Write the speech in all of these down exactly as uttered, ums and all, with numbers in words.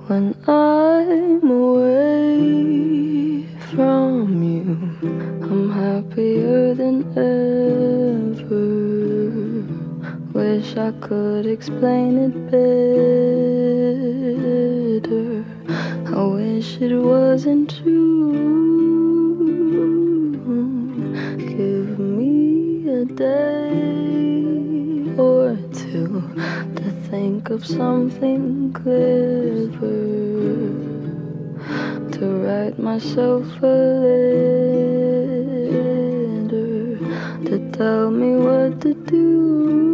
when I'm away from you. I'm happier than ever. Wish I could explain it better. I wish it wasn't true. Give me a day or two to think of something clever, to write myself a letter, to tell me what to do.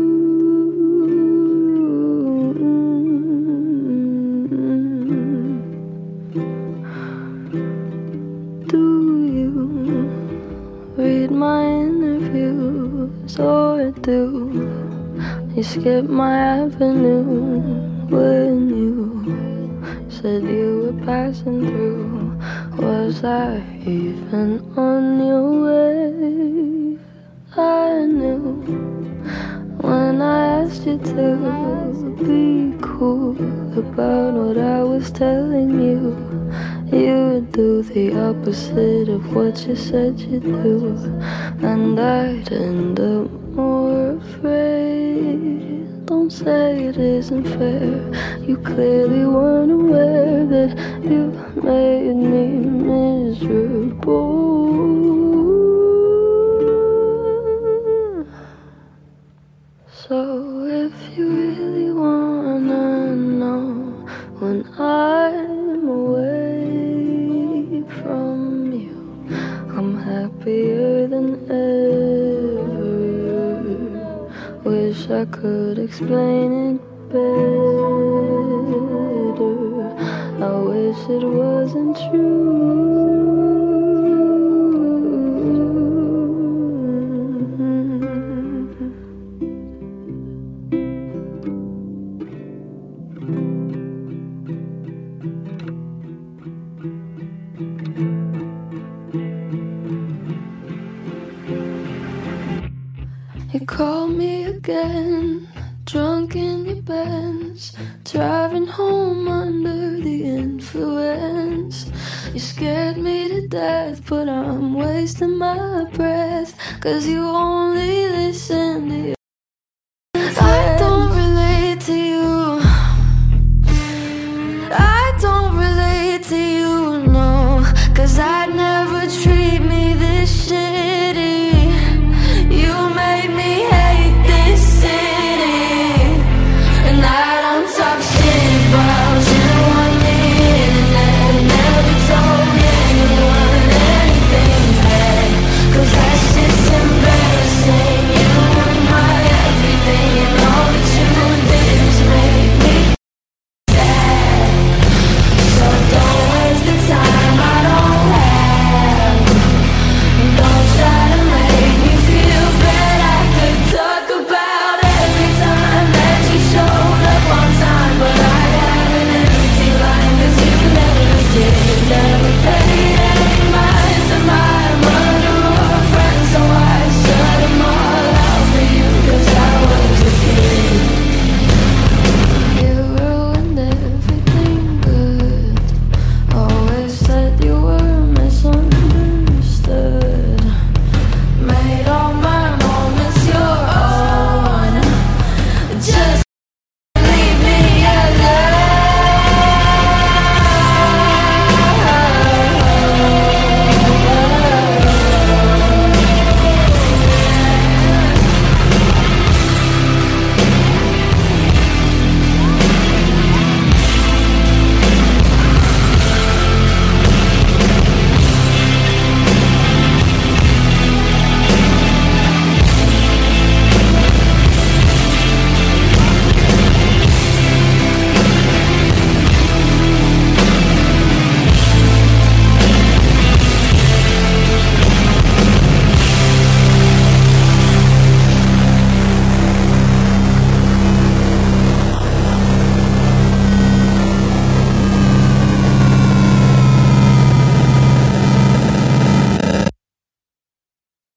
Do you read my interviews, or do you skip my avenue when you said you were passing through? Was I even on your way? I knew when I asked you to be cool about what I was telling you, you would do the opposite of what you said you'd do, and I'd end up more afraid. Don't say it isn't fair. You clearly weren't aware that you made me miserable. So if you really wanna know when I'm away from you, I'm happier than ever. Wish I could explain it better. I wish it wasn't true. You called me again, drunk in your Benz, driving home under the influence. You scared me to death, but I'm wasting my breath, 'cause you only listen to